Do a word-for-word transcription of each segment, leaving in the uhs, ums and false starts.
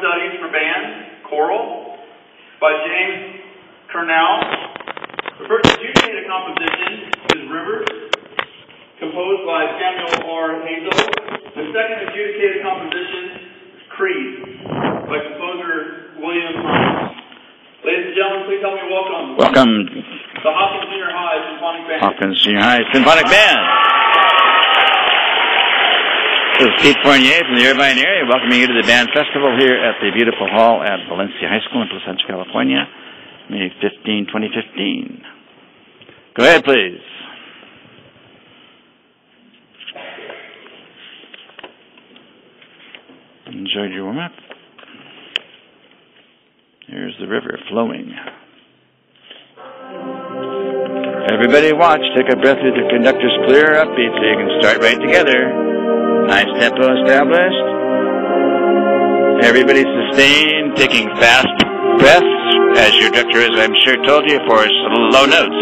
Studies for Band, Choral, by James Cornell. The first adjudicated composition is Rivers, composed by Samuel R. Hazel. The second adjudicated composition is Creed, by composer William Hines. Ladies and gentlemen, please help me welcome. Welcome. The Hopkins Junior High Symphonic Band. Hopkins Junior High Symphonic Band. This is Pete Fournier from the Irvine area, welcoming you to the band festival here at the beautiful hall at Valencia High School in Placentia, California, May fifteenth, twenty fifteen. Go ahead, please. Enjoyed your warm-up. Here's the river flowing. Everybody watch. Take a breath with the conductor's clear upbeat so you can start right together. Nice tempo established. Everybody sustained, taking fast breaths, as your director has, I'm sure, told you, for low notes.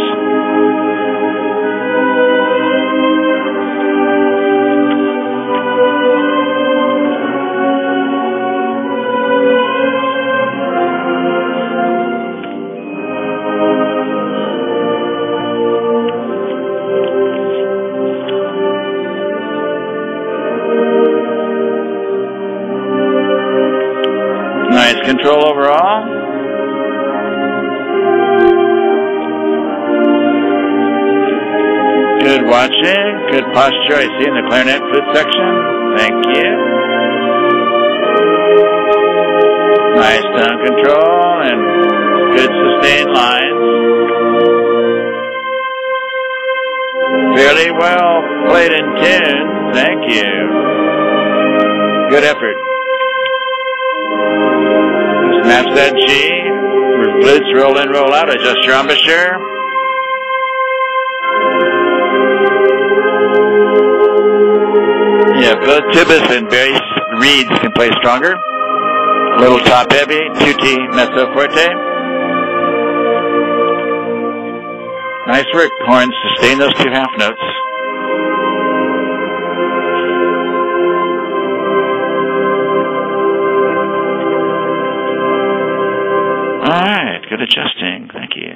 Nice control overall. Good watching. Good posture, I see, in the clarinet flute section. Thank you. Nice tone control and good sustained lines. Fairly well played in tune. Thank you. Good effort. Match that G. Flutes roll in, roll out. Adjust your embouchure. Yeah, both tubas and bass reeds can play stronger. A little top heavy, tutti mezzo forte. Nice work, horns. Sustain those two half notes. All right, good adjusting. Thank you.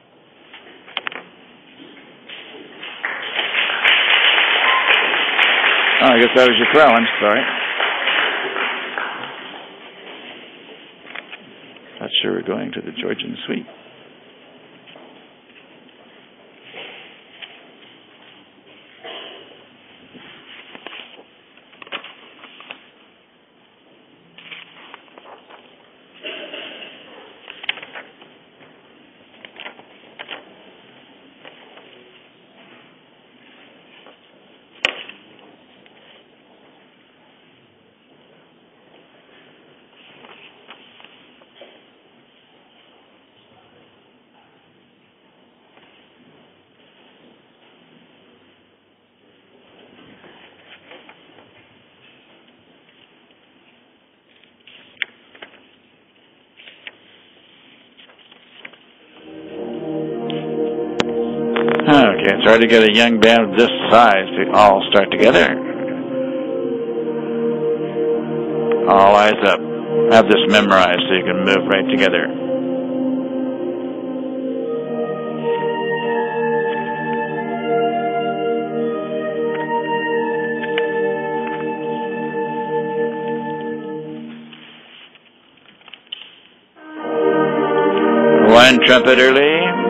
Oh, I guess that was your throwing. Sorry. Not sure we're going to the Georgian Suite. Okay, it's hard to get a young band of this size to all start together. All eyes up. Have this memorized so you can move right together. One trumpet early.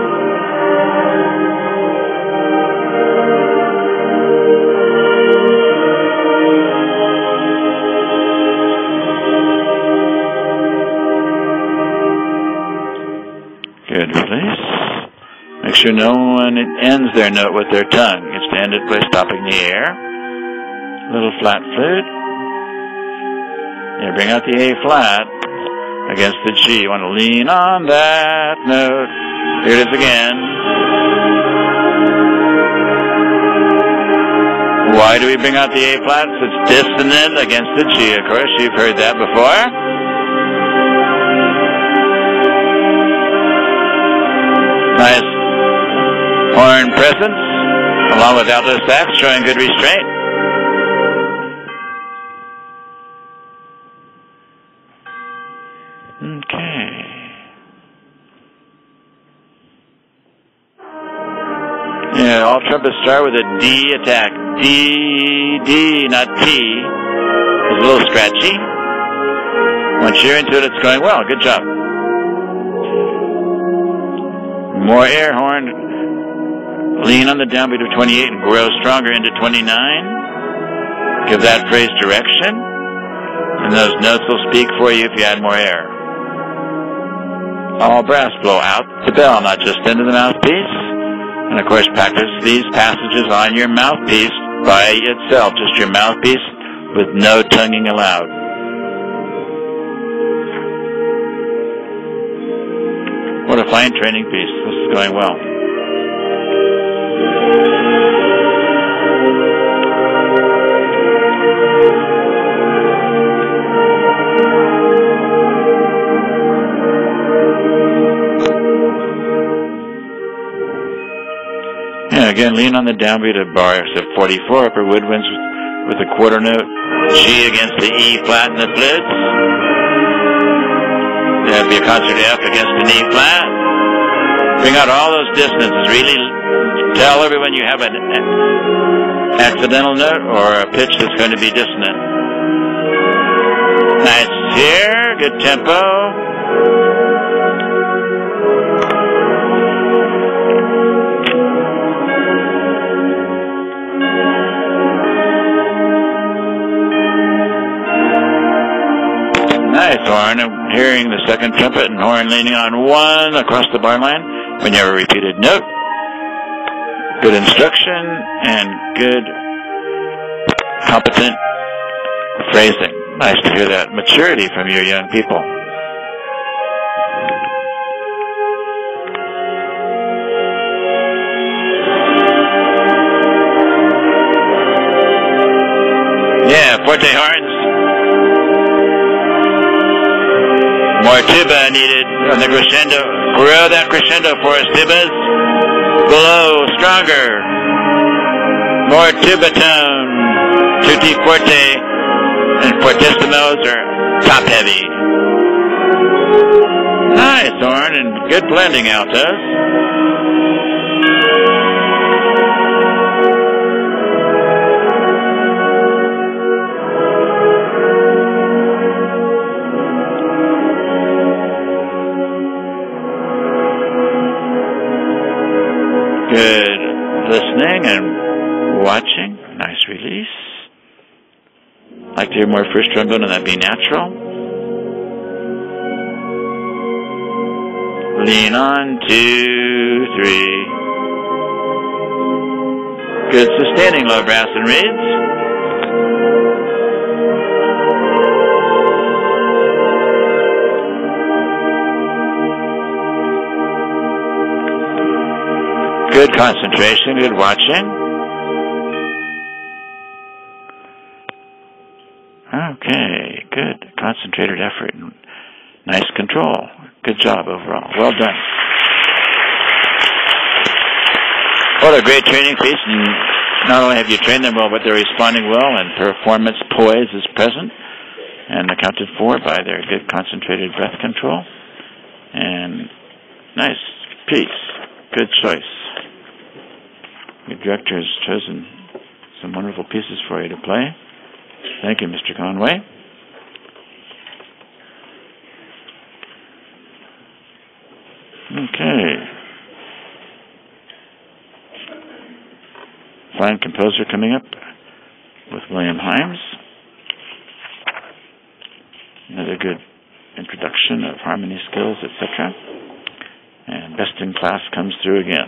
Good release. Make sure no one ends their note with their tongue. It's to end it by stopping the air. Little flat flute. Yeah, bring out the A flat against the G. You want to lean on that note. Here it is again. Why do we bring out the A flat? It's dissonant against the G, of course. You've heard that before. Nice horn presence, along with alto sax, showing good restraint. Okay. Yeah, all trumpets start with a D attack. D, D, not T. It's a little scratchy. Once you're into it, it's going well. Good job. More air horn. Lean on the downbeat of twenty-eight and grow stronger into twenty-nine. Give that phrase direction. And those notes will speak for you if you add more air. All brass, blow out the bell, not just into the mouthpiece. And of course, practice these passages on your mouthpiece by itself, just your mouthpiece with no tonguing allowed. What a fine training piece. This is going well. Yeah, again, lean on the downbeat of bars of forty-four, upper woodwinds with, with a quarter note. G against the E flat and the blitz. That'd be a concert F against an E flat. Bring out all those dissonances. Really tell everyone you have an accidental note or a pitch that's going to be dissonant. Nice here. Good tempo. Nice horn. I'm hearing the second trumpet and horn leaning on one across the bar line when you have a repeated note. Good instruction and good competent phrasing. Nice to hear that maturity from your young people. Yeah, forte horns. More tuba needed on the crescendo. Grow that crescendo for us, tubas. Below, stronger. More tuba tone. Tutti forte and fortissimos are top heavy. Nice horn and good blending, altos. Good listening and watching. Nice release. Like to hear more first trombone on that B natural. Lean on, two, three. Good sustaining low brass and reeds. Good concentration, good watching. Okay, good concentrated effort. Nice control. Good job overall. Well done. What a great training piece. And not only have you trained them well, but they're responding well, and performance poise is present and accounted for by their good concentrated breath control. And nice piece. Good choice. Your director has chosen some wonderful pieces for you to play. Thank you, Mister Conway. Okay. Fine composer coming up with William Himes. Another good introduction of harmony skills, et cetera. And Best in Class comes through again.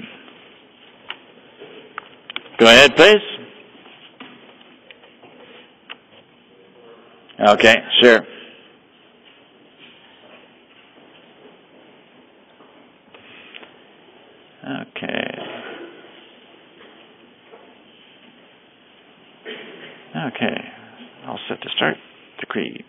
Go ahead, please. Okay, sure. Okay. Okay. All set to start the Creed.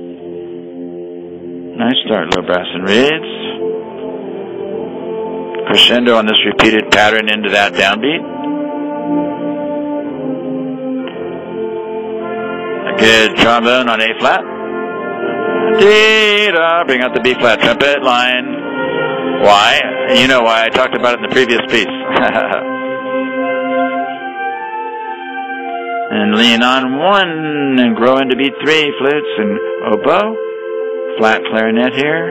Nice start, low brass and reeds. crescendo on this repeated pattern into that downbeat. A good trombone on A flat. Dee-da, bring out the B flat trumpet line. Why? You know why. I talked about it in the previous piece. And lean on one and grow into beat three, flutes and oboe. Flat clarinet here.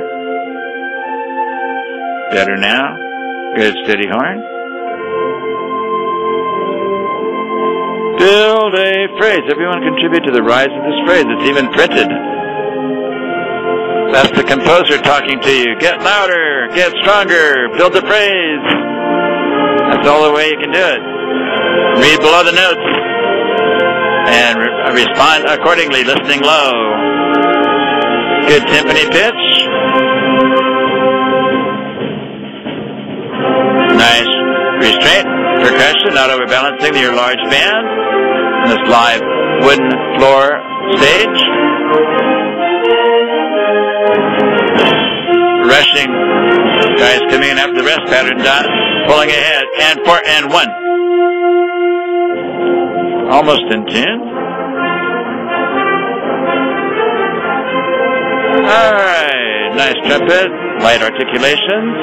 Better now. Good steady horn. Build a phrase. Everyone contribute to the rise of this phrase. It's even printed. That's the composer talking to you. Get louder, get stronger, build the phrase. That's all the way you can do it. Read below the notes and re- respond accordingly, listening low. Good timpani pitch. Nice restraint, percussion, not overbalancing your large band on this live wooden floor stage. Rushing guys coming in after the rest pattern done, pulling ahead, and four and one. Almost in tune. Alright, nice trumpet, light articulations.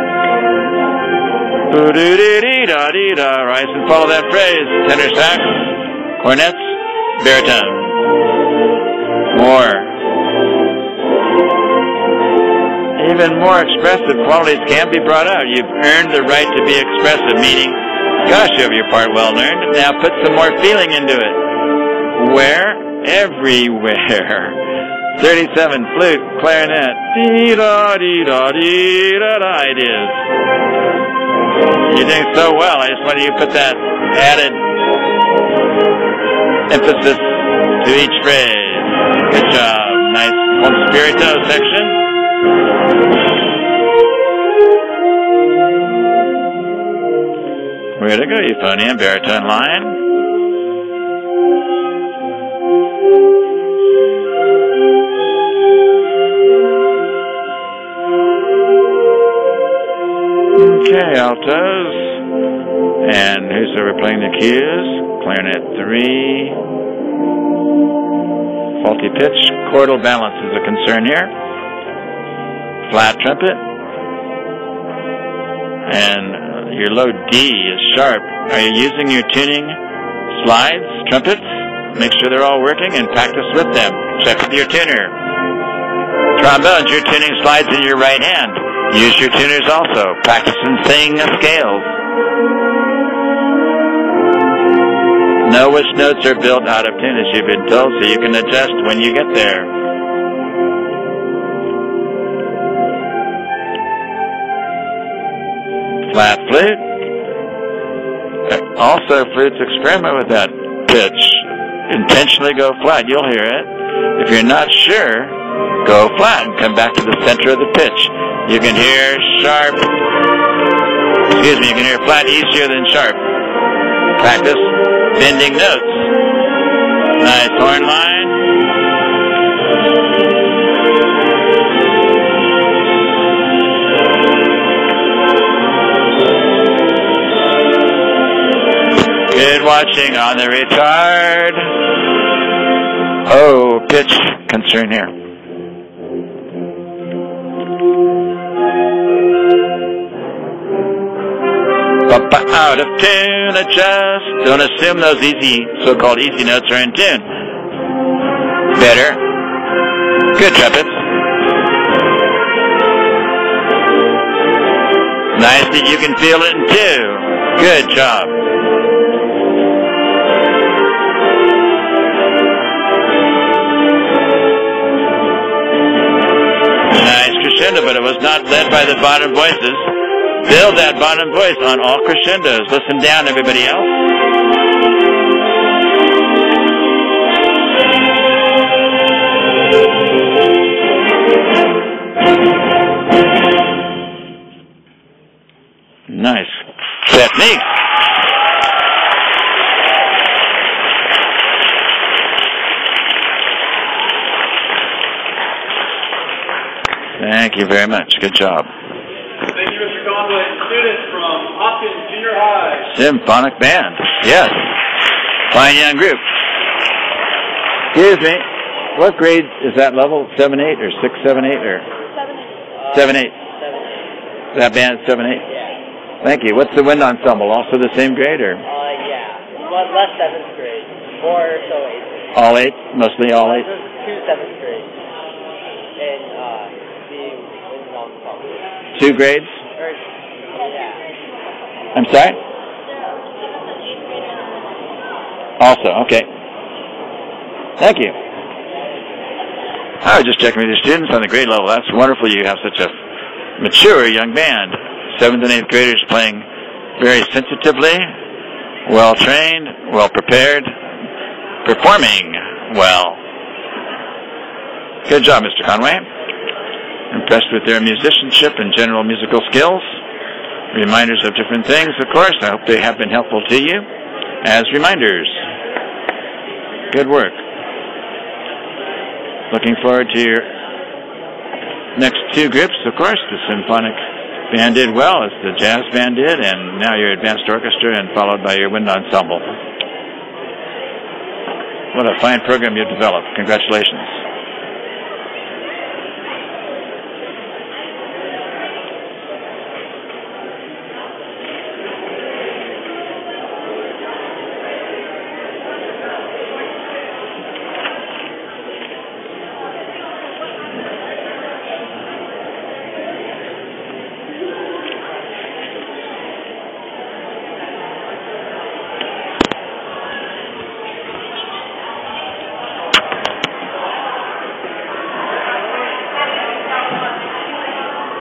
Boo-doo-dee-dee-da-dee-da, rise and follow that phrase. Tenor sax, cornets, baritone. More. Even more expressive qualities can be brought out. You've earned the right to be expressive, meaning, gosh, you have your part well learned. Now put some more feeling into it. Where? Everywhere. thirty-seven, flute, clarinet, dee-da-dee-da-dee-da-da ideas. You're doing so well. I just wanted you to put that added emphasis to each phrase. Good job. Nice con spirito section. Way to go, euphonium, baritone line. Okay, altos. And who's over playing the cues? Clarinet three. Faulty pitch. Chordal balance is a concern here. Flat trumpet. And your low D is sharp. Are you using your tuning slides, trumpets? Make sure they're all working and practice with them. Check with your tuner. Trombones, your tuning slides in your right hand. Use your tuners also. Practice and sing scales. Know which notes are built out of tune, as you've been told, so you can adjust when you get there. Flat flute. Also, flutes experiment with that pitch. Intentionally go flat. You'll hear it. If you're not sure, go flat and come back to the center of the pitch. You can hear sharp. Excuse me, you can hear flat easier than sharp. Practice bending notes. Nice horn line. Good watching on the retard. Oh, pitch concern here. Out of tune, adjust. Don't assume those easy, so-called easy notes are in tune. Better. Good trumpets. Nice that you can feel it in two. Good job. Nice crescendo, but it was not led by the bottom voices. Build that bottom voice on all crescendos. Listen down, everybody else. Nice technique. Thank you very much. Good job. Thank you, Mister Conway. students from Hopkins Junior High. Symphonic band. Yes. Fine young group. Excuse me. What grade is that level? Seven, eight, or six, seven, eight, or seven, eight? Seven, eight. That band's seven, eight. Yeah. Thank you. What's the wind ensemble? Also the same grade, or Uh, yeah. Well, less seventh grade. More so eighth. all eight? Mostly all eight. There's two seventh grade. And uh, the wind ensemble. Two grades. Or, yeah. I'm sorry. Also, okay. Thank you. I was just checking with your students on the grade level. That's wonderful. You have such a mature young band. Seventh and eighth graders playing very sensitively, well trained, well prepared, performing well. Good job, Mister Conway. Impressed with their musicianship and general musical skills. Reminders of different things, of course. I hope they have been helpful to you as reminders. Good work. Looking forward to your next two groups, of course. The symphonic band did well, as the jazz band did, and now your advanced orchestra, and followed by your wind ensemble. What a fine program you've developed. Congratulations.